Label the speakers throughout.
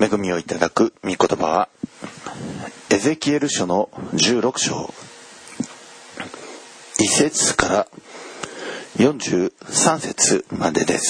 Speaker 1: 恵みをいただく御言葉はエゼキエル書の16章1節から43節までです。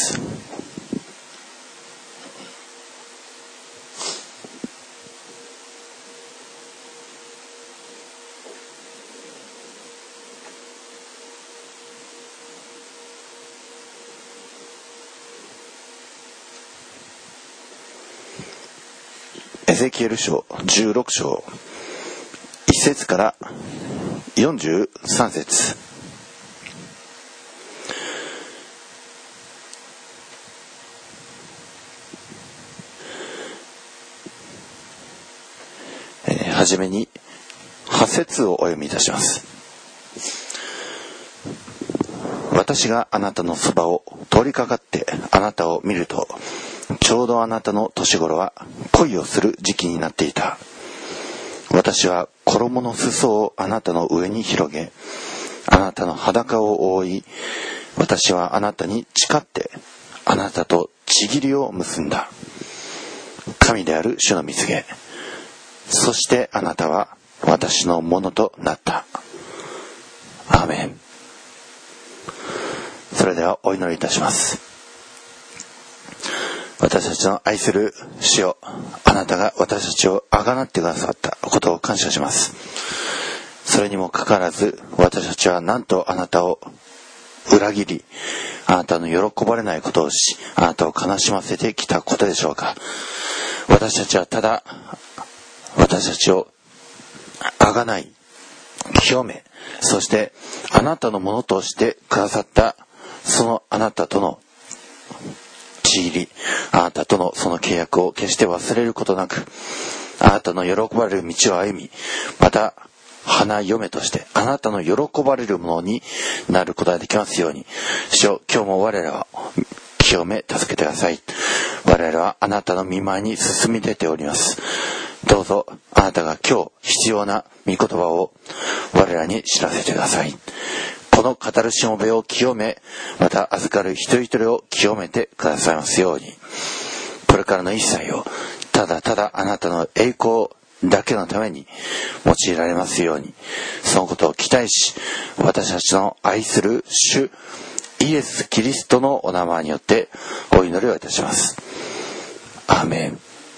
Speaker 1: エゼキエル書16章1節から43節。はじめに8節をお読みいたします。私があなたのそばを通りかかってあなたを見ると、ちょうどあなたの年頃は恋をする時期になっていた。私は衣の裾をあなたの上に広げ、あなたの裸を覆い、私はあなたに誓ってあなたと契りを結んだ。神である主の御告げ。そしてあなたは私のものとなった。アーメン。それではお祈りいたします。私たちの愛する主よ、あなたが私たちをあがなってくださったことを感謝します。それにもかかわらず、私たちはなんとあなたを裏切り、あなたの喜ばれないことをし、あなたを悲しませてきたことでしょうか。私たちはただ私たちをあがない、清め、そしてあなたのものとしてくださったそのあなたとの契り、あなたとのその契約を決して忘れることなく、あなたの喜ばれる道を歩み、また花嫁としてあなたの喜ばれるものになることができますように。主よ、今日も我らを清め助けてください。我々はあなたの御前に進み出ております。どうぞあなたが今日必要な御言葉を我らに知らせてください。この語るしもべを清め、また預かる一人一人を清めてくださいますように。これからの一切をただただあなたの栄光だけのために用いられますように、そのことを期待し、私たちの愛する主イエス・キリストのお名前によってお祈りをいたします。アーメン。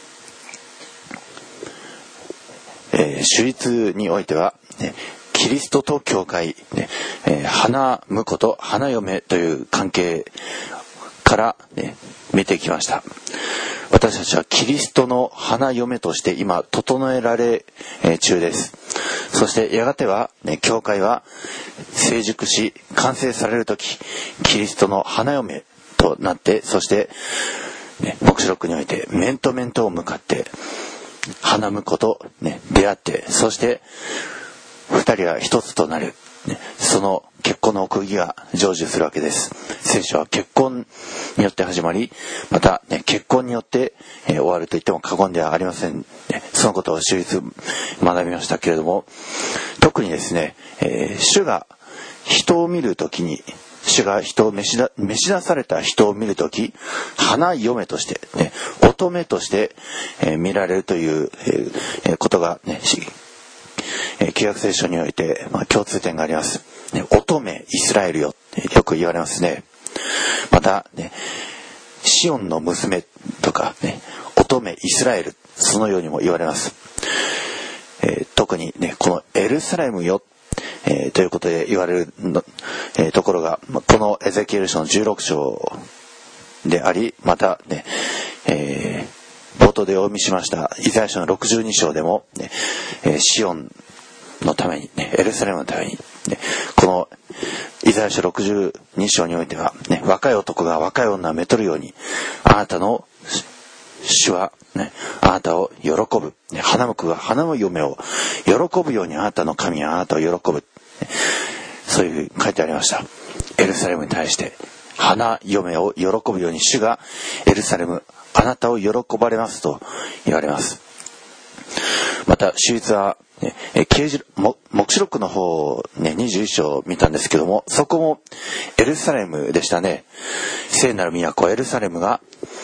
Speaker 1: 主律においては、キリストと教会、花婿と花嫁という関係から、見てきました。私たちはキリストの花嫁として今整えられ中です。そしてやがては、教会は成熟し完成されるとき、キリストの花嫁となって、そして、黙示録において面と面と向かって花婿と、出会って、そして二人は一つとなる、その結婚の奥義が成就するわけです。聖書は結婚によって始まり、また、結婚によって、終わると言っても過言ではありません。そのことを主律学びましたけれども、特にですね、主が人を見るときに、主が人を召し出された人を見るとき、花嫁として、乙女として、見られるという、ことが、旧約聖書において、共通点があります。乙女イスラエルよってよく言われますね。また、シオンの娘とか、乙女イスラエル、そのようにも言われます。特にこのエルサレムよ、ということで言われるところが、このエゼキエル書の16章であり、また冒頭でお読みしましたイザヤ書の62章でも、シオンのために、エルサレムのために、このイザヤ書62章においては、若い男が若い女をめとるように、あなたの主は、あなたを喜ぶ。花婿が花嫁を喜ぶように、あなたの神はあなたを喜ぶ。そういうふうに書いてありました。エルサレムに対して花嫁を喜ぶように、主がエルサレム、あなたを喜ばれますと言われます。また主律は、黙示録の方、21章を見たんですけども、そこもエルサレムでしたね。聖なる都エルサレムが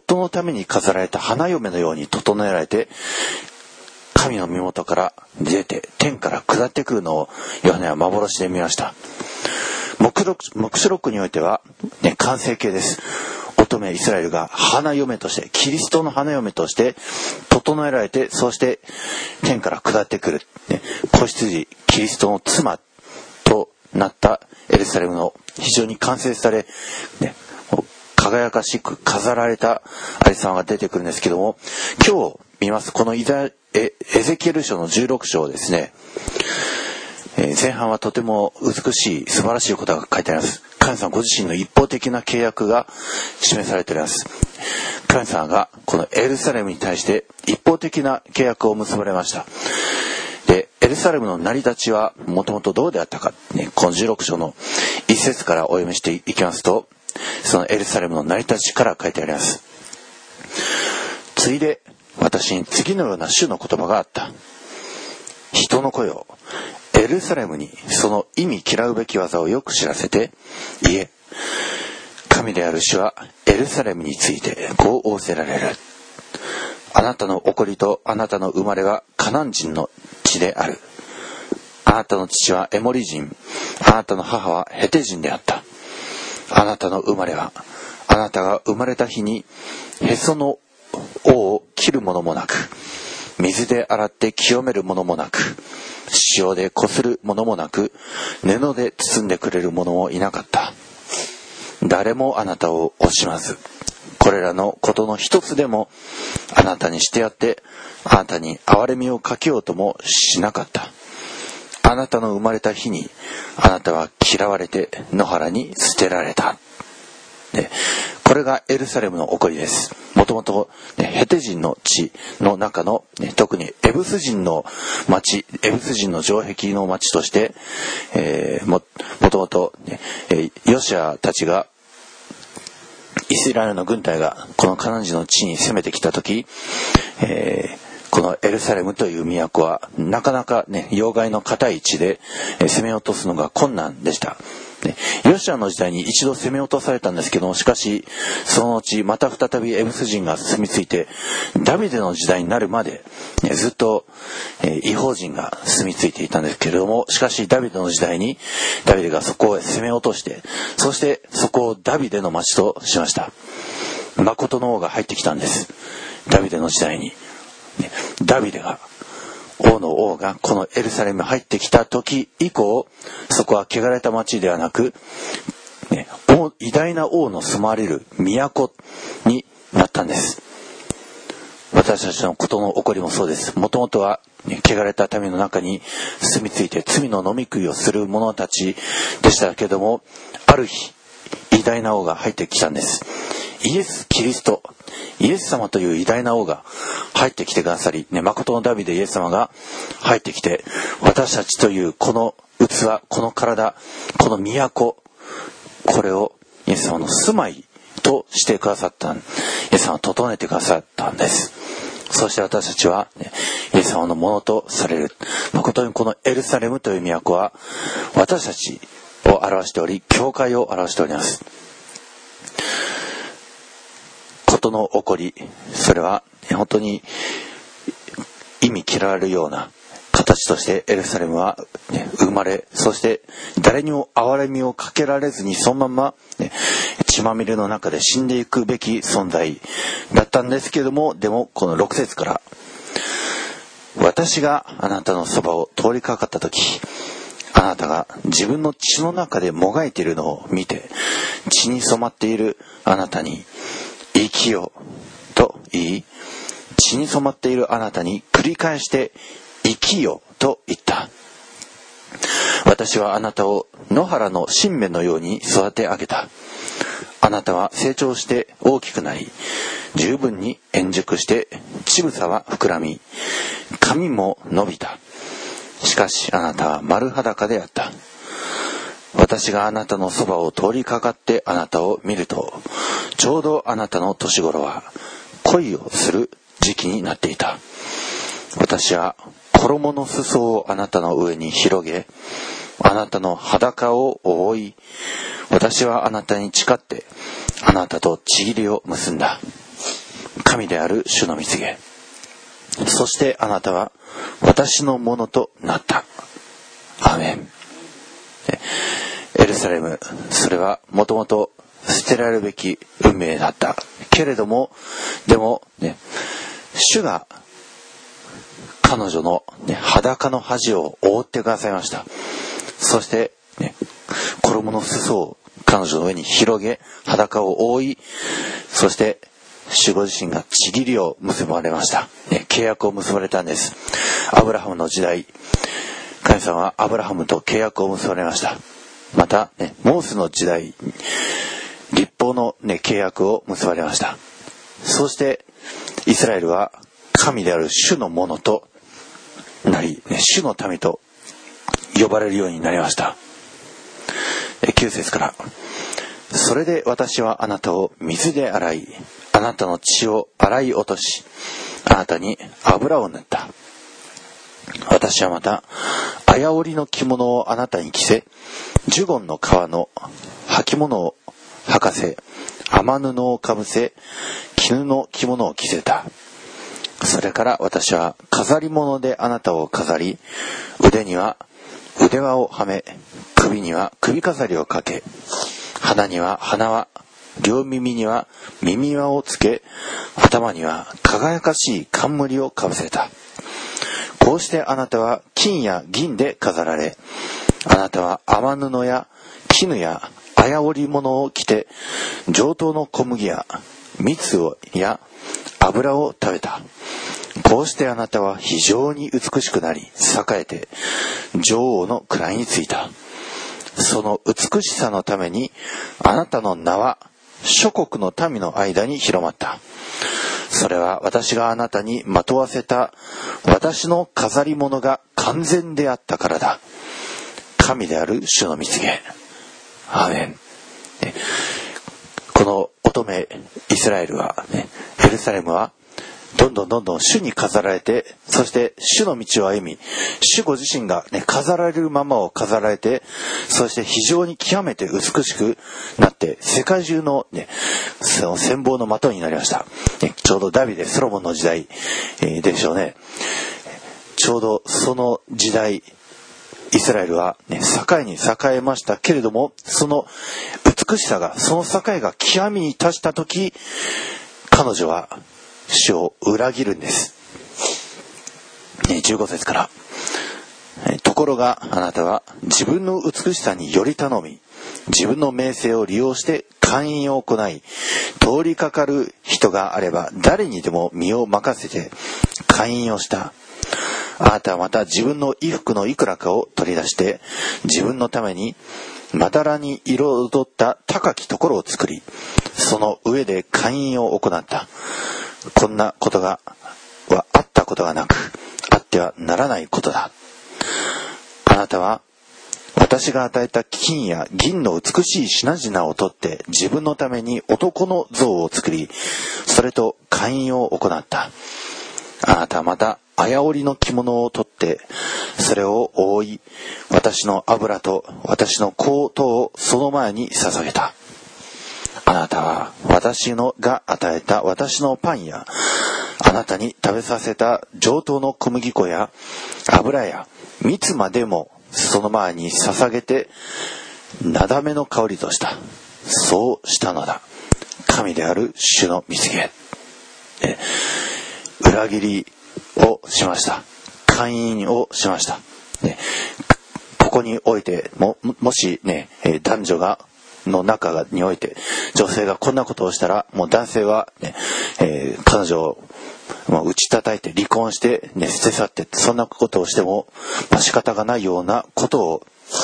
Speaker 1: 夫のために飾られた花嫁のように整えられて、神の身元から出て天から下ってくるのをヨハネは幻で見ました。黙示録においては、完成形です。乙女イスラエルが花嫁として、キリストの花嫁として整えられて、そして天から下ってくる、子羊キリストの妻となったエルサレムの非常に完成され、輝かしく飾られたありさまが出てくるんですけども、今日見ますこのエゼキエル書の16章ですね、前半はとても美しい素晴らしいことが書いてあります。神様ご自身の一方的な契約が示されております。神様がこのエルサレムに対して一方的な契約を結ばれました。で、エルサレムの成り立ちはもともとどうであったか、この16章の一節からお読みしていきますと、そのエルサレムの成り立ちから書いてあります。ついで私に次のような主の言葉があった。人の声をエルサレムにその意味嫌うべき技をよく知らせて、いえ、神である主はエルサレムについてこう仰せられる。あなたの起こりとあなたの生まれはカナン人の地である。あなたの父はエモリ人、あなたの母はヘテ人であった。あなたの生まれは、あなたが生まれた日にへその緒を切るものもなく、水で洗って清めるものもなく、塩でこするものもなく、布で包んでくれる者もいなかった。誰もあなたを惜しまず、これらのことの一つでもあなたにしてやって、あなたに憐れみをかけようともしなかった。あなたの生まれた日にあなたは嫌われて野原に捨てられた。これがエルサレムの起こりです。もともとヘテ人の地の中の、特にエブス人の町、エブス人の城壁の町として、もともとヨシアたちがイスラエルの軍隊がこのカナン人の地に攻めてきた時、このエルサレムという都はなかなか要害の固い地で攻め落とすのが困難でした。ヨシアの時代に一度攻め落とされたんですけども、しかしその後また再びエブス人が住み着いて、ダビデの時代になるまでずっと異邦人が住み着いていたんですけれども、しかしダビデの時代にダビデがそこを攻め落として、そしてそこをダビデの町としました。誠の王が入ってきたんです。ダビデの時代にダビデが王の王がこのエルサレムに入ってきた時以降、そこは汚れた町ではなく、偉大な王の住まわれる都になったんです。私たちのことの起こりもそうです。もともとは汚れた民の中に住み着いて罪の飲み食いをする者たちでしたけれども、ある日偉大な王が入ってきたんです。イエス・キリスト、イエス様という偉大な王が入ってきてくださり、誠のダビデイエス様が入ってきて、私たちというこの器、この体、この都、これをイエス様の住まいとしてくださった、イエス様を整えてくださったんです。そして私たちは、イエス様のものとされる。誠にこのエルサレムという都は私たちを表しており、教会を表しております。ことの起こり、それは本当に意味嫌われるような形としてエルサレムは生まれ、そして誰にも憐れみをかけられずにそのまま血まみれの中で死んでいくべき存在だったんですけれども、でもこの6節から、私があなたのそばを通りかかった時、あなたが自分の血の中でもがいているのを見て、血に染まっているあなたに生きよと言い、血に染まっているあなたに繰り返して生きよと言った。私はあなたを野原の新芽のように育て上げた。あなたは成長して大きくなり、十分に円熟して乳房は膨らみ、髪も伸びた。しかしあなたは丸裸であった。私があなたのそばを通りかかってあなたを見ると、ちょうどあなたの年頃は恋をする時期になっていた。私は衣の裾をあなたの上に広げ、あなたの裸を覆い、私はあなたに誓ってあなたと契りを結んだ。 神である主の御告げ。そしてあなたは私のものとなった。アーメン。エルサレム、それはもともと捨てられるべき運命だったけれども、でもね、主が彼女の、裸の恥を覆ってくださいました。そして、衣の裾を彼女の上に広げ、裸を覆い、そして主ご自身が契りを結ばれました、契約を結ばれたんです。アブラハムの時代、神様はアブラハムと契約を結ばれました。また、モーセの時代、立法の、契約を結ばれました。そしてイスラエルは神である主のものとなり、主の民と呼ばれるようになりました。9節から、それで私はあなたを水で洗い、あなたの血を洗い落とし、あなたに油を塗った。私はまた綾織の着物をあなたに着せ、ジュゴンの皮の履物を履かせ、雨布をかぶせ、絹の着物を着せた。それから私は飾り物であなたを飾り、腕には腕輪をはめ、首には首飾りをかけ、鼻には鼻輪、両耳には耳輪をつけ、頭には輝かしい冠をかぶせた。こうしてあなたは金や銀で飾られ、あなたは雨布や絹や綾織物を着て、上等の小麦や蜜や油を食べた。こうしてあなたは非常に美しくなり、栄えて女王の位についた。その美しさのためにあなたの名は諸国の民の間に広まった。それは私があなたにまとわせた私の飾り物が完全であったからだ。神である主の御告げ。アーメン。この乙女イスラエルは、エルサレムはどんどん主に飾られて、そして主の道を歩み、主ご自身が、飾られるままを飾られて、そして非常に極めて美しくなって、世界中の、その羨望の的になりました。ちょうどダビデ・ソロモンの時代、でしょうね。ちょうどその時代、イスラエルは、栄に栄えましたけれども、その美しさが、その栄が極みに達したとき、彼女は主を裏切るんです。15節から、ところがあなたは自分の美しさにより頼み、自分の名声を利用して勧誘を行い、通りかかる人があれば誰にでも身を任せて勧誘をした。あなたはまた自分の衣服のいくらかを取り出して、自分のためにまだらに彩った高きところを作り、その上で勧誘を行った。こんなことはあったことがなく、あってはならないことだ。あなたは私が与えた金や銀の美しい品々を取って自分のために男の像を作り、それと勧誘を行った。あなたはまた綾織の着物を取ってそれを覆い、私の油と私の香等をその前に捧げた。あなたは私が与えた私のパンや、あなたに食べさせた上等の小麦粉や油や蜜までもその前に捧げて、なだめの香りとした。そうしたのだ。神である主の御告げ。裏切りをしました。勧誘をしました。ここにおいてもし男女がの中において女性がこんなことをしたら、もう男性は、彼女を打ち叩いて離婚して、捨て去って、そんなことをしても、仕方がないようなことを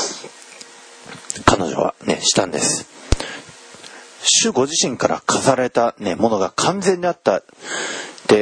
Speaker 1: 彼女はしたんです。主ご自身から飾られたものが完全であったって、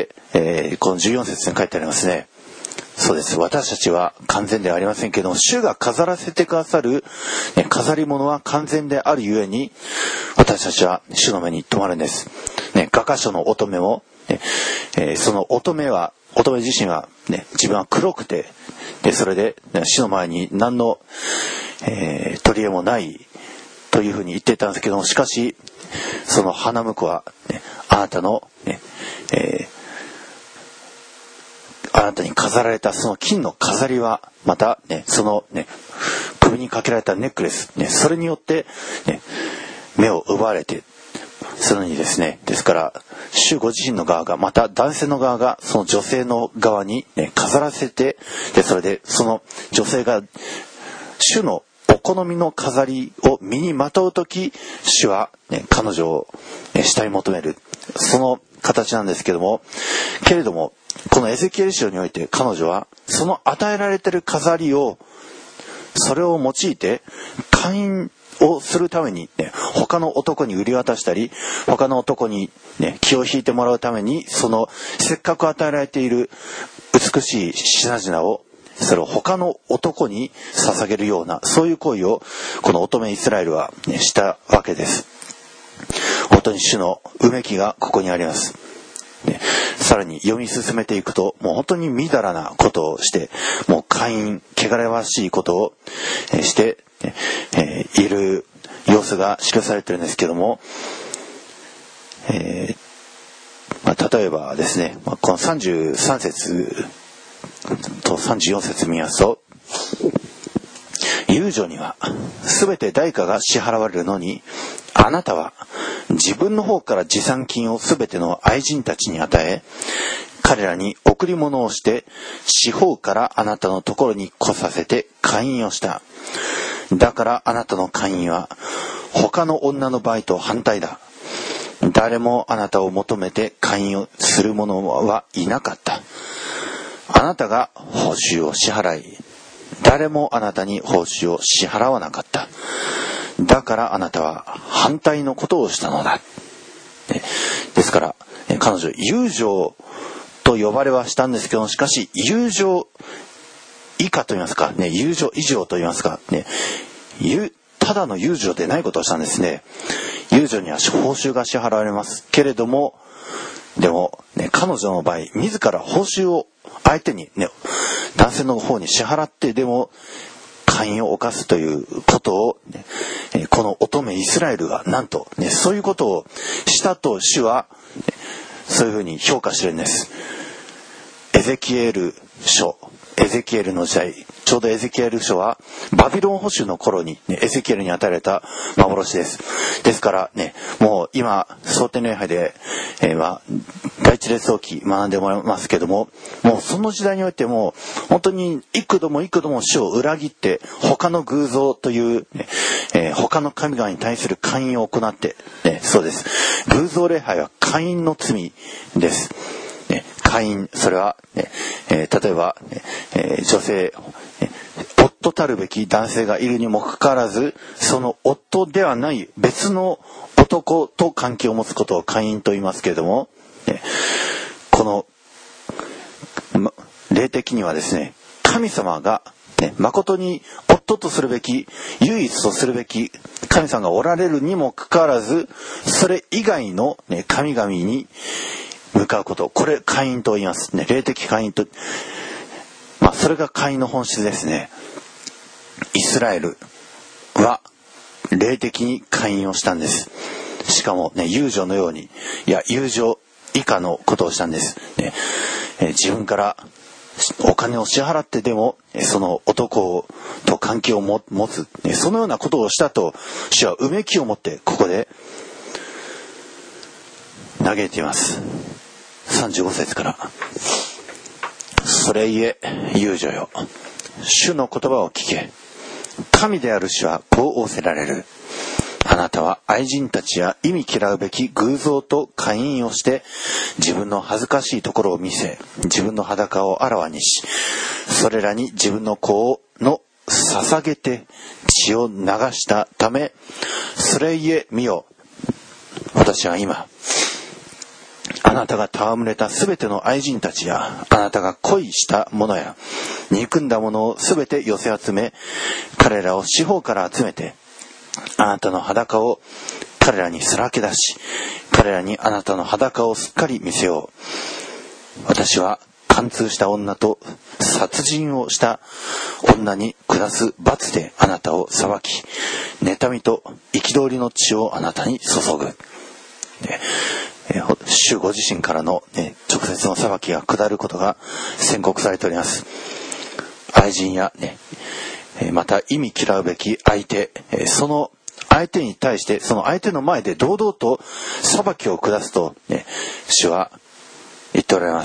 Speaker 1: この14節に書いてありますね。そうです。私たちは完全ではありませんけども、主が飾らせてくださる、飾り物は完全であるゆえに、私たちは主の目に留まるんです。画家書の乙女も、その乙女自身は、自分は黒くて、それで主の前に何の、取り柄もないというふうに言ってたんですけども、しかしその花婿は、あなたの、 あなたに飾られたその金の飾りは、またね、そのね、首にかけられたネックレス、ね、それによって、ね、目を奪われて、そのようにですね、ですから主ご自身の側が、また男性の側がその女性の側に、ね、飾らせて、でそれでその女性が主のお好みの飾りを身にまとうとき、主は、ね、彼女を、ね、慕い求める、その形なんですけども、けれどもこのエゼキエル書において彼女はその与えられている飾りを、それを用いて会員をするために、ね、他の男に売り渡したり、他の男に、ね、気を引いてもらうために、そのせっかく与えられている美しい品々を、それを他の男に捧げるような、そういう行為をこの乙女イスラエルは、ね、したわけです。本当に主のうめきがここにあります。ね、さらに読み進めていくと、もう本当にみだらなことをして、もう姦淫、汚らわしいことをして、いる様子が記されているんですけども、例えばですね、この33節と34節見ますと、遊女にはすべて代価が支払われるのに、あなたは自分の方から持参金をすべての愛人たちに与え、彼らに贈り物をして四方からあなたのところに来させて姦淫をした。だからあなたの姦淫は他の女の場合と反対だ。誰もあなたを求めて姦淫をする者はいなかった。あなたが報酬を支払い、誰もあなたに報酬を支払わなかった。だからあなたは反対のことをしたのだ。ですから彼女遊女と呼ばれはしたんですけど、しかし遊女以下と言いますか、ね、遊女以上と言いますか、ね、ただの遊女でないことをしたんですね。遊女には報酬が支払われますけれども、でも、ね、彼女の場合自ら報酬を相手に、ね、男性の方に支払ってでも姦淫を犯すということを、ね、この乙女イスラエルがなんと、ね、そういうことをしたと主は、ね、そういうふうに評価しているんです。エゼキエル書、エゼキエルの時代、ちょうどエゼキエル書はバビロン捕囚の頃に、ね、エゼキエルに与えられた幻です。ですからね、もう今蒼天礼拝で、第一列王記学んでもらいますけども、もうその時代においても本当に幾度も主を裏切って他の偶像という、ね、他の神々に対する姦淫を行って、ね、そうです。偶像礼拝は姦淫の罪です。姦淫、それは、ね、例えば、女性、夫たるべき男性がいるにもかかわらず、その夫ではない別の男と関係を持つことを姦淫と言いますけれども、この霊的にはですね、神様が、ね、誠に夫とするべき、唯一とするべき神様がおられるにもかかわらず、それ以外の、ね、神々に向かうこと、これ姦淫と言いますね。霊的姦淫と、それが姦淫の本質ですね。イスラエルは霊的に姦淫をしたんです。しかもね、遊女のように、いや遊女以下のことをしたんです、ね。自分からお金を支払ってでもその男と関係を持つ、そのようなことをしたと主はうめきを持ってここで嘆いています。35節から、それゆえ遊女よ、主の言葉を聞け。神である主はこう仰せられる。あなたは愛人たちや意味嫌うべき偶像と姦淫をして自分の恥ずかしいところを見せ、自分の裸をあらわにし、それらに自分の子の捧げて血を流したため、それゆえ見よ、私は今あなたが戯れたすべての愛人たちや、あなたが恋した者や憎んだ者をすべて寄せ集め、彼らを四方から集めて、あなたの裸を彼らにさらけ出し、彼らにあなたの裸をすっかり見せよう。私は貫通した女と殺人をした女に下す罰であなたを裁き、妬みと憤りの血をあなたに注ぐ。 主ご自身からの、直接の裁きが下ることが宣告されております。愛人や、また忌み嫌うべき相手、その相手に対して、その相手の前で堂々と裁きを下すと、主は言っておられます。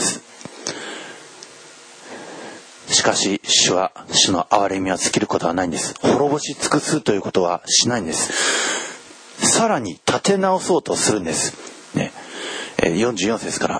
Speaker 1: しかし主は、主の憐れみは尽きることはないんです。滅ぼし尽くすということはしないんです。さらに立て直そうとするんです。44節から、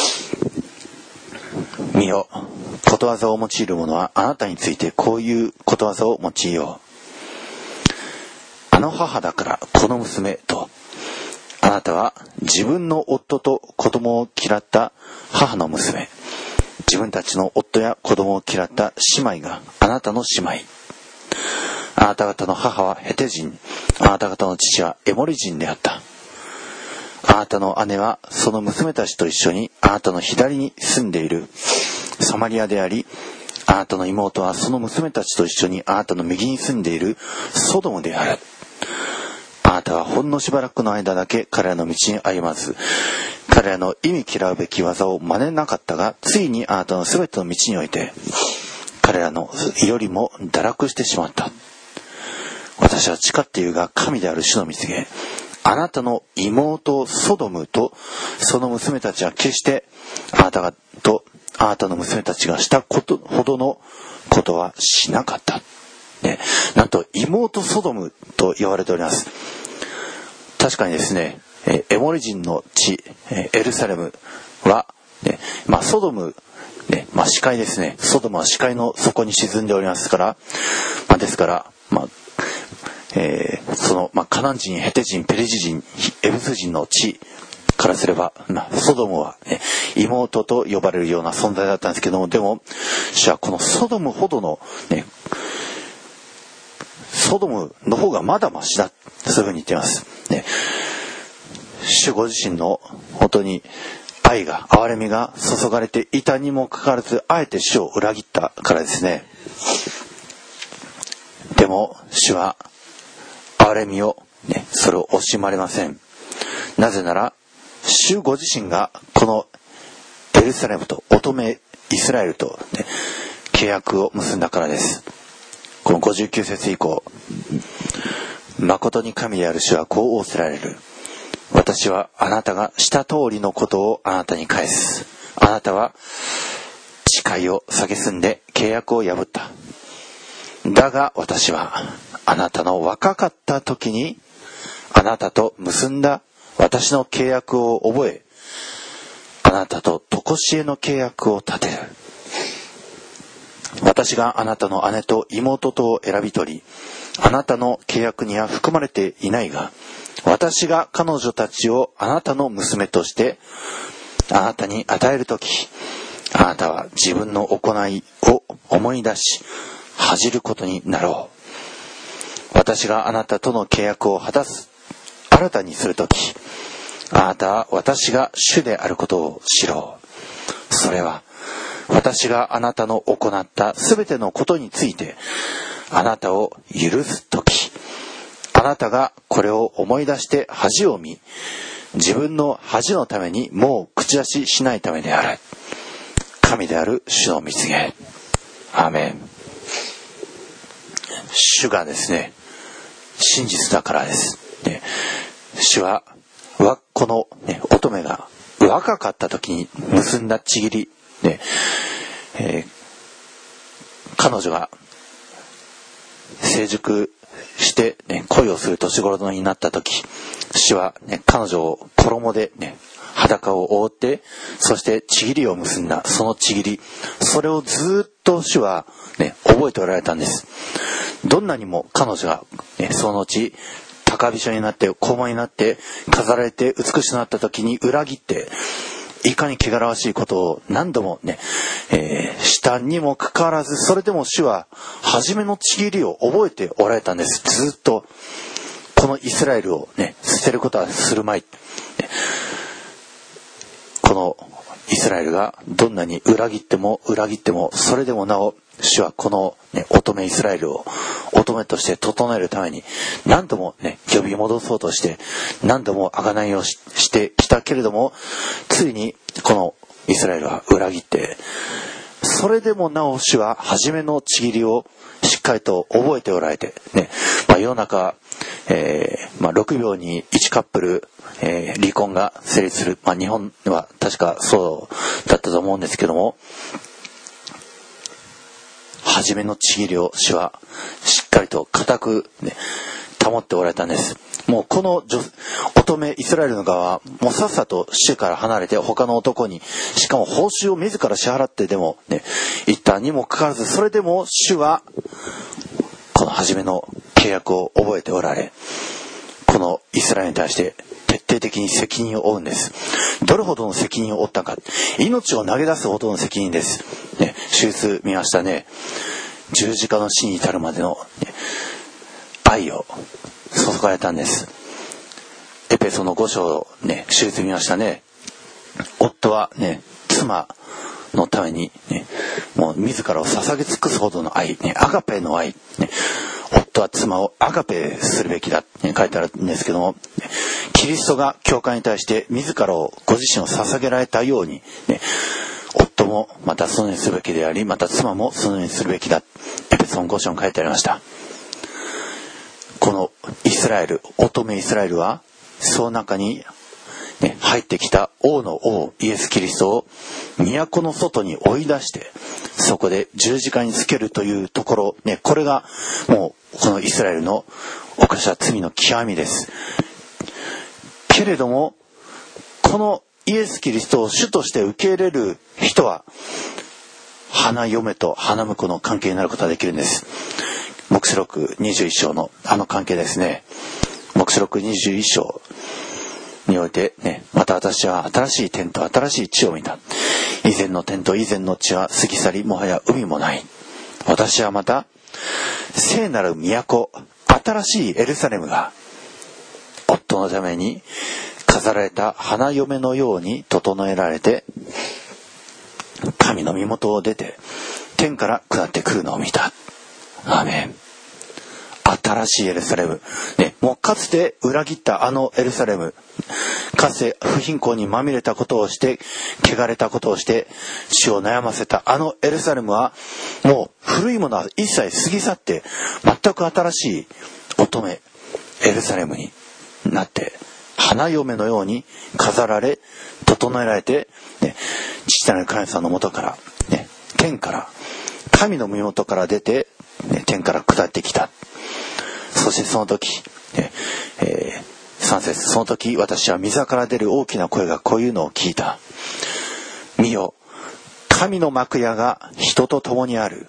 Speaker 1: 見よ、ことわざを用いる者はあなたについてこういうことわざを用いよう。あの母だからこの娘と、あなたは自分の夫と子供を嫌った母の娘、自分たちの夫や子供を嫌った姉妹があなたの姉妹。あなた方の母はヘテ人、あなた方の父はエモリ人であった。あなたの姉はその娘たちと一緒にあなたの左に住んでいるサマリアであり、あなたの妹はその娘たちと一緒にあなたの右に住んでいるソドムである。あなたはほんのしばらくの間だけ彼らの道に歩まず、彼らの忌み嫌うべき技を真似なかったが、ついにあなたのすべての道において彼らのよりも堕落してしまった。私は誓って言うが、神である主の御告げ、あなたの妹ソドムとその娘たちは決してあなたとあなたの娘たちがしたことほどのことはしなかった。なんと妹ソドムと言われております。確かにですね、エモリ人の地エルサレムは、ソドム、死海ですね。ソドムは死海の底に沈んでおりますから、ですから、その、カナン人、ヘテ人、ペリジ人、エブス人の地からすれば、ソドムは、妹と呼ばれるような存在だったんですけども、でも主はこのソドムほどの、ソドムの方がまだマシだ、そういうふうに言っています。主ご自身の本当に愛が、憐れみが注がれていたにもかかわらず、あえて主を裏切ったからですね。でも主は憐れみを、それを惜しまれません。なぜなら主ご自身がこのエルサレムと乙女イスラエルと、契約を結んだからです。この59節以降、誠に神である主はこう仰せられる。私はあなたがした通りのことをあなたに返す。あなたは誓いを蔑んで契約を破った。だが私はあなたの若かった時にあなたと結んだ私の契約を覚え、あなたと常しえの契約を立てる。私があなたの姉と妹とを選び取り、あなたの契約には含まれていないが、私が彼女たちをあなたの娘としてあなたに与えるとき、あなたは自分の行いを思い出し恥じることになろう。私があなたとの契約を新たにするとき、あなたは私が主であることを知ろう。それは私があなたの行ったすべてのことについてあなたを許すとき、あなたがこれを思い出して恥を見、自分の恥のためにもう口出ししないためである。神である主の御告げ。アーメン。主がですね、真実だからです。主はこの、乙女が若かった時に結んだ契り、彼女が成熟して、恋をする年頃になった時、主は、彼女を衣で、裸を覆って、そして契りを結んだ。その契り、それをずっと主は、覚えておられたんです。どんなにも彼女が、そのうち高飛車になって高慢になって飾られて美しくなった時に裏切って、いかに汚らわしいことを何度もしたにもかかわらず、それでも主は初めの契りを覚えておられたんです。ずっとこのイスラエルを捨てることはするまい。このイスラエルがどんなに裏切ってもそれでもなお主はこの乙女イスラエルを乙女として整えるために何度もね呼び戻そうとして何度も贖いをしてきたけれども、ついにこのイスラエルは裏切って、それでもなお主は初めのちぎりをしっかりと覚えておられてね、世の中、6秒に1カップル、離婚が成立する、日本は確かそうだったと思うんですけども、初めのちぎりを主はしっかりと固く、ね、保っておられたんです。もうこの乙女イスラエルの側はもうさっさと主から離れて他の男に、しかも報酬を自ら支払ってでもね行ったにもかかわらず、それでも主はこの初めの契約を覚えておられ、このイスラエルに対して徹底的に責任を負うんです。どれほどの責任を負ったか、命を投げ出すほどの責任です、ね、手術見ましたね。十字架の死に至るまでの、ね、愛を注がれたんです。エペソの5章をね手術見ましたね。夫はね妻のために、ね、もう自らを捧げ尽くすほどの愛、ね、アガペの愛、ね、夫は妻をアガペするべきだって、ね、書いてあるんですけども、ね、キリストが教会に対して自らをご自身を捧げられたように、ね、夫もまたそのようにするべきであり、また妻もそのようにするべきだ。エペソン5章に書いてありました。このイスラエル、乙女イスラエルはその中に、ね、入ってきた王の王イエス・キリストを都の外に追い出して、そこで十字架につけるというところ、ね、これがもうこのイスラエルの犯した罪の極みです。けれどもこのイエス・キリストを主として受け入れる人は花嫁と花婿の関係になることができるんです。黙示録21章のあの関係ですね。黙示録21章においてね、また私は新しい天と新しい地を見た。以前の天と以前の地は過ぎ去り、もはや海もない。私はまた聖なる都、新しいエルサレムが夫のために飾られた花嫁のように整えられて、神の身元を出て天から下ってくるのを見た。アーメン。新しいエルサレム、ね、もうかつて裏切ったあのエルサレム、かつて不貧困にまみれたことをして、汚れたことをして主を悩ませたあのエルサレムはもう古いものは一切過ぎ去って全く新しい乙女エルサレムになって、花嫁のように飾られ整えられて、ね、父なる神様の元から、ね、天から神の身元から出て、ね、天から下ってきた。そしてその時、ね3節、その時私は御座から出る大きな声がこういうのを聞いた。見よ、神の幕屋が人と共にある。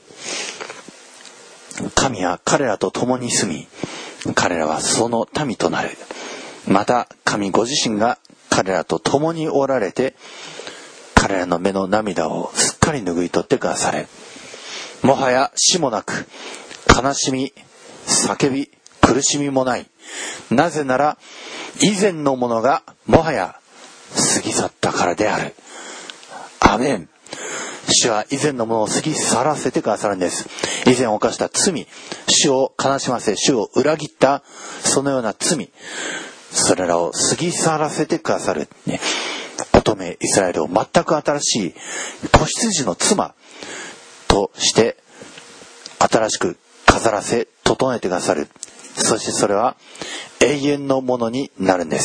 Speaker 1: 神は彼らと共に住み、彼らはその民となる。また神ご自身が彼らと共におられて、彼らの目の涙をすっかり拭い取ってくだされ。もはや死もなく、悲しみ、叫び、苦しみもない。なぜなら以前のものがもはや過ぎ去ったからである。アメン。主は以前のものを過ぎ去らせてくださるんです。以前犯した罪、主を悲しませ、主を裏切ったそのような罪、それらを過ぎ去らせてくださる、ね、乙女イスラエルを全く新しい子羊の妻として新しく飾らせ整えてくださる。そしてそれは永遠のものになるんです。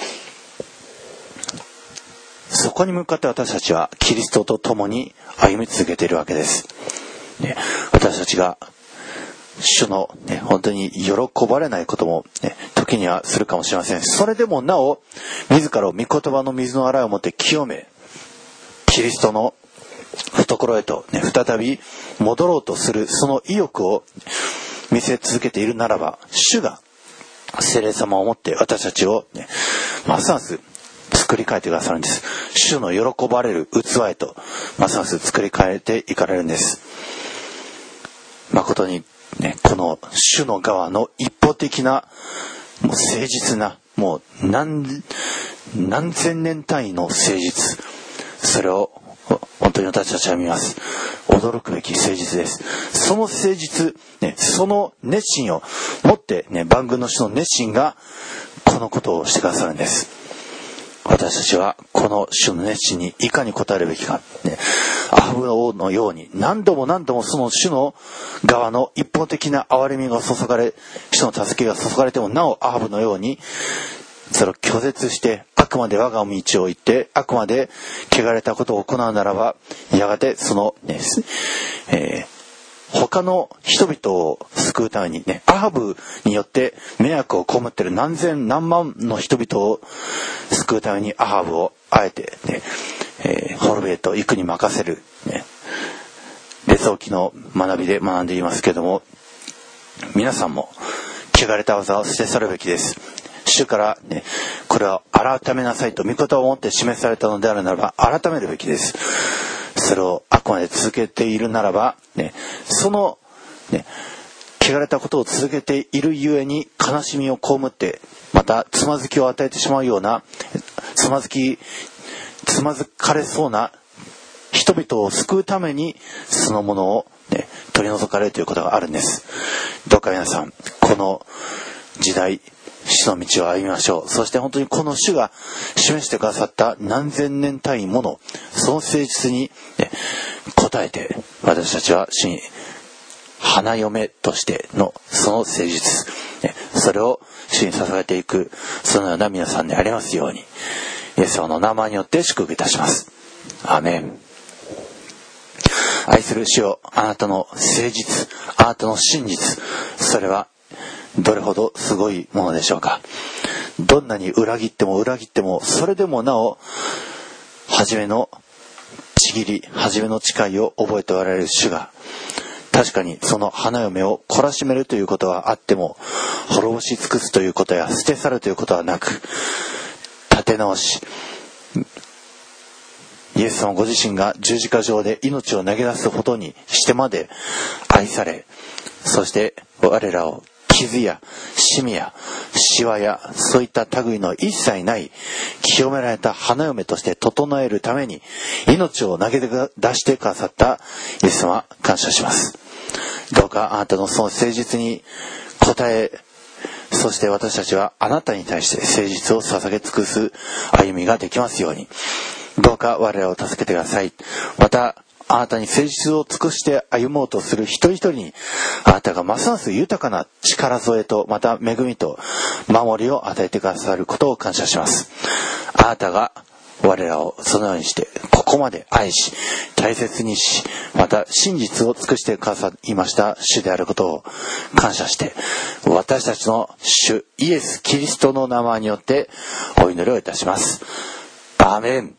Speaker 1: そこに向かって私たちはキリストと共に歩み続けているわけです、ね、私たちが主の、ね、本当に喜ばれないことも、ね、時にはするかもしれません。それでもなお自らを御言葉の水の洗いをもって清め、キリストの懐へと、ね、再び戻ろうとするその意欲を見せ続けているならば、主が聖霊様をもって私たちを、ね、ますます作り変えてくださるんです。主の喜ばれる器へとますます作り変えていかれるんです。誠に、ね、この主の側の一方的なもう誠実な、もう何千年単位の誠実、それを本当に私たちは見ます。 驚くべき誠実です。その誠実、その熱心を持って、万軍の主の熱心がこのことをしてくださるんです。私たちはこの主の熱心にいかに応えるべきか、アハブの王のように何度もその主の側の一方的な憐れみが注がれ、主の助けが注がれてもなおアハブのようにそれを拒絶してあくまで我が道を行ってあくまで汚れたことを行うならば、やがてその、他の人々を救うためにアハブによって迷惑を被っている何千何万の人々を救うためにアハブをあえて滅びへと行くに任せる、列王記の学びで学んでいますけれども、皆さんも汚れた技を捨て去るべきです。主から、これは改めなさいと御言を持って示されたのであるならば改めるべきです。それをあくまで続けているならば、その、汚れたことを続けているゆえに悲しみを被って、またつまずきを与えてしまうような、つまずかれそうな人々を救うためにそのものを、取り除かれるということがあるんです。どうか皆さんこの時代主の道を歩みましょう。そして本当にこの主が示してくださった何千年単位ものその誠実に、応えて、私たちは主に花嫁としてのその誠実、それを主に捧げていく、そのような皆さんでありますように、イエス様の名前によって祝福いたします。アーメン。愛する主よ、あなたの誠実、あなたの真実、それはどれほどすごいものでしょうか。どんなに裏切ってもそれでもなお初めの誓いを覚えておられる主が、確かにその花嫁を懲らしめるということはあっても、滅ぼし尽くすということや捨て去るということはなく、立て直し、イエス様ご自身が十字架上で命を投げ出すほどにしてまで愛され、そして我らを傷やシミやシワやそういった類の一切ない清められた花嫁として整えるために命を投げ出してくださったイエス様、感謝します。どうかあなたのその誠実に応え、そして私たちはあなたに対して誠実を捧げ尽くす歩みができますように、どうか我らを助けてください。またあなたに誠実を尽くして歩もうとする一人一人に、あなたがますます豊かな力添えとまた恵みと守りを与えてくださることを感謝します。あなたが我らをそのようにしてここまで愛し大切にし、また真実を尽くしてくださいました主であることを感謝して、私たちの主イエス・キリストの名前によってお祈りをいたします。アーメン。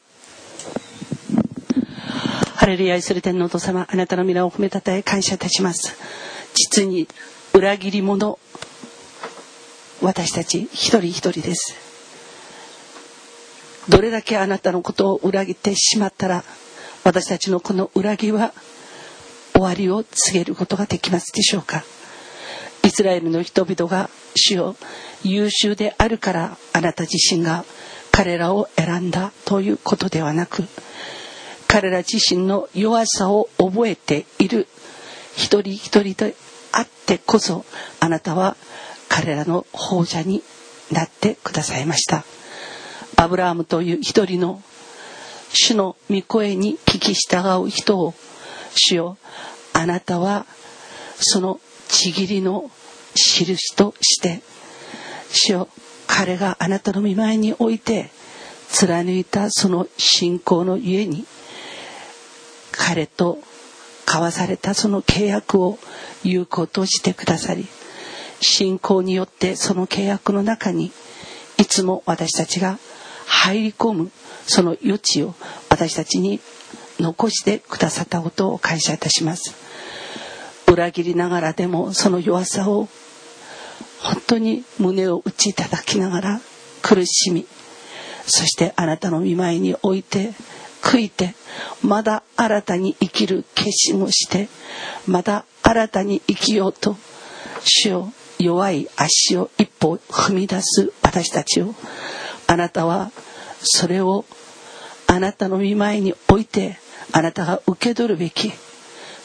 Speaker 2: ハレルヤ。愛する天のお父様、あなたの皆を褒めたたえ感謝いたします。実に裏切り者、私たち一人一人です。どれだけあなたのことを裏切ってしまったら、私たちのこの裏切りは終わりを告げることができますでしょうか。イスラエルの人々が主を優秀であるからあなた自身が彼らを選んだということではなく、彼ら自身の弱さを覚えている一人一人であってこそ、あなたは彼らの保者になってくださいました。アブラハムという一人の主の御声に聞き従う人を、主よ、あなたはそのちぎりの印として、主よ、彼があなたの御前において貫いたその信仰のゆえに、彼と交わされたその契約を有効としてくださり、信仰によってその契約の中にいつも私たちが入り込むその余地を私たちに残してくださったことを感謝いたします。裏切りながらでもその弱さを本当に胸を打ち叩きながら苦しみ、そしてあなたの御前に置いて悔いて、まだ新たに生きる決心をして、まだ新たに生きようと主よ、弱い足を一歩踏み出す私たちを、あなたはそれをあなたの御前に置いて、あなたが受け取るべき、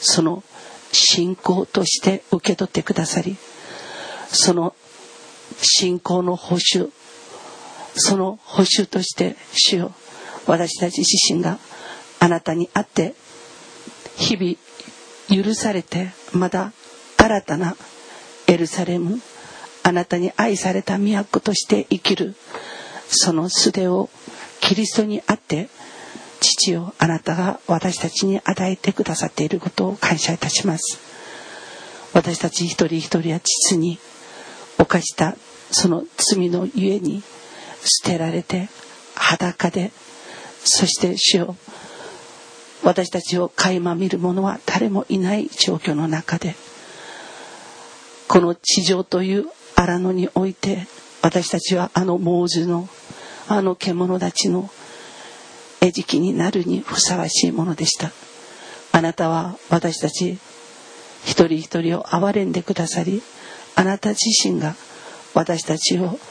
Speaker 2: その信仰として受け取ってくださり、その信仰の報酬、その報酬として主よ、私たち自身があなたにあって日々許されて、まだ新たなエルサレム、あなたに愛された都として生きるその術をキリストにあって父よ、あなたが私たちに与えてくださっていることを感謝いたします。私たち一人一人は実に犯したその罪のゆえに捨てられて裸で、そして主よ、私たちを垣間見る者は誰もいない状況の中で、この地上という荒野において私たちは猛獣の獣たちの餌食になるにふさわしいものでした。あなたは私たち一人一人を憐れんでくださり、あなた自身が私たちを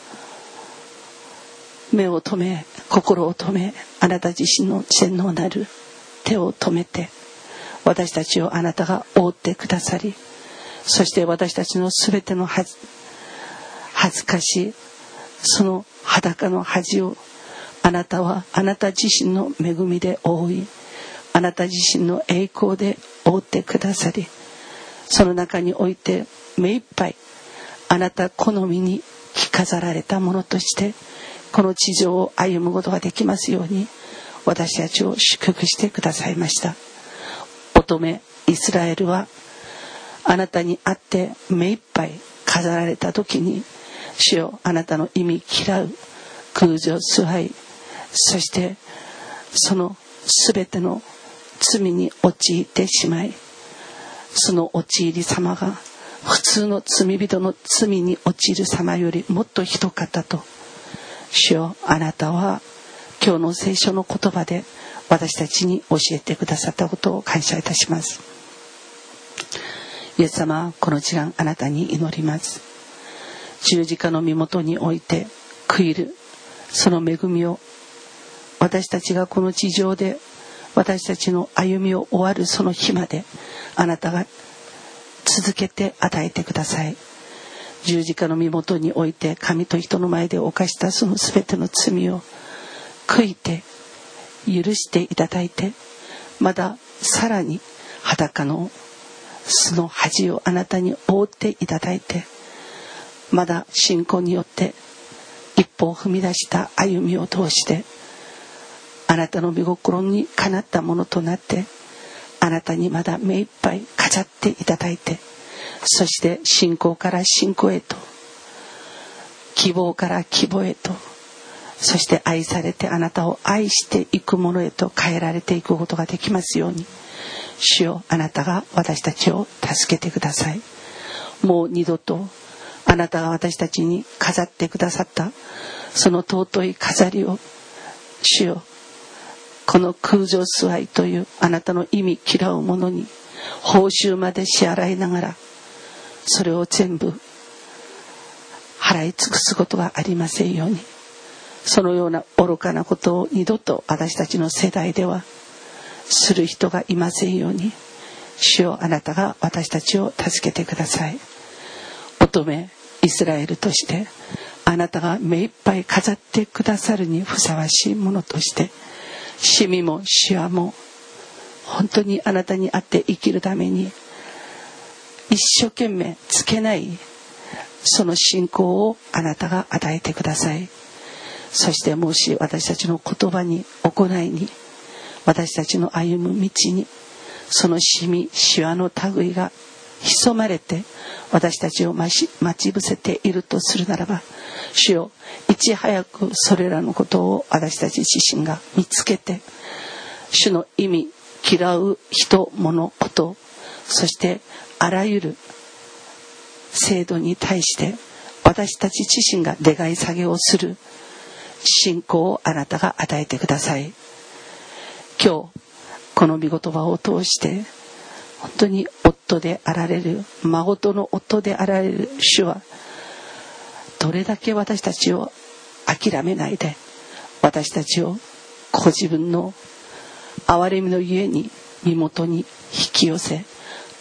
Speaker 2: 目を留め、心を留め、あなた自身の全能なる手を止めて、私たちをあなたが覆ってくださり、そして私たちのすべての恥ずかしいその裸の恥をあなたはあなた自身の恵みで覆い、あなた自身の栄光で覆ってくださり、その中において目いっぱいあなた好みに着飾られたものとしてこの地上を歩むことができますように、私たちを祝福してくださいました。乙女イスラエルはあなたにあって目いっぱい飾られた時に、主よ、あなたの忌み嫌う空女崇拝、そしてそのすべての罪に陥ってしまい、その陥り様が普通の罪人の罪に陥る様よりもっとひどかったと、主よ、あなたは今日の聖書の言葉で私たちに教えてくださったことを感謝いたします。イエス様、この時間あなたに祈ります。十字架の身元において悔いるその恵みを、私たちがこの地上で私たちの歩みを終わるその日まであなたが続けて与えてください。十字架の身元において神と人の前で犯したそのすべての罪を悔いて許していただいて、まださらに裸のその恥をあなたに覆っていただいて、まだ信仰によって一歩を踏み出した歩みを通してあなたの御心にかなったものとなって、あなたにまだ目いっぱい飾っていただいて、そして信仰から信仰へと、希望から希望へと、そして愛されてあなたを愛していくものへと変えられていくことができますように、主よ、あなたが私たちを助けてください。もう二度とあなたが私たちに飾ってくださったその尊い飾りを、主よ、この空女崇拝というあなたの忌み嫌うものに報酬まで支払いながら、それを全部払い尽くすことがありませんように、そのような愚かなことを二度と私たちの世代ではする人がいませんように、主よ、あなたが私たちを助けてください。乙女イスラエルとしてあなたが目いっぱい飾ってくださるにふさわしいものとして、シミもシワも本当にあなたにあって生きるために一生懸命つけないその信仰をあなたが与えてください。そしてもし私たちの言葉に行いに、私たちの歩む道にそのシミシワの類が潜まれて私たちを待ち伏せているとするならば、主よ、いち早くそれらのことを私たち自身が見つけて、主の意味嫌う人物こと、そしてあらゆる制度に対して私たち自身が願い下げをする信仰をあなたが与えてください。今日この御言葉を通して本当に夫であられる、孫との夫であられる主はどれだけ私たちを諦めないで、私たちをご自分の憐れみのゆえに身元に引き寄せ、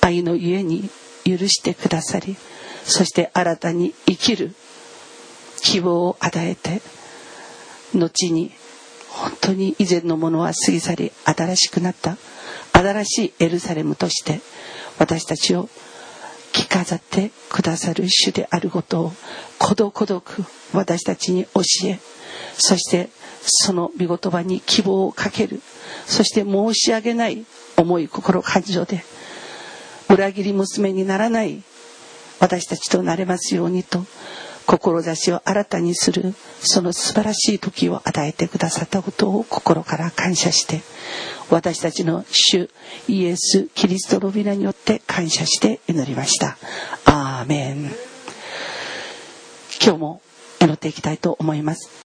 Speaker 2: 愛のゆえに許してくださり、そして新たに生きる希望を与えて、後に本当に以前のものは過ぎ去り新しくなった新しいエルサレムとして私たちを着飾ってくださる主であることをことごとく私たちに教え、そしてその御言葉に希望をかける、そして申し上げない思い心感情で裏切り娘にならない私たちとなれますようにと、志を新たにするその素晴らしい時を与えてくださったことを心から感謝して、私たちの主イエス・キリストの皆によって感謝して祈りました。アーメン。今日も祈っていきたいと思います。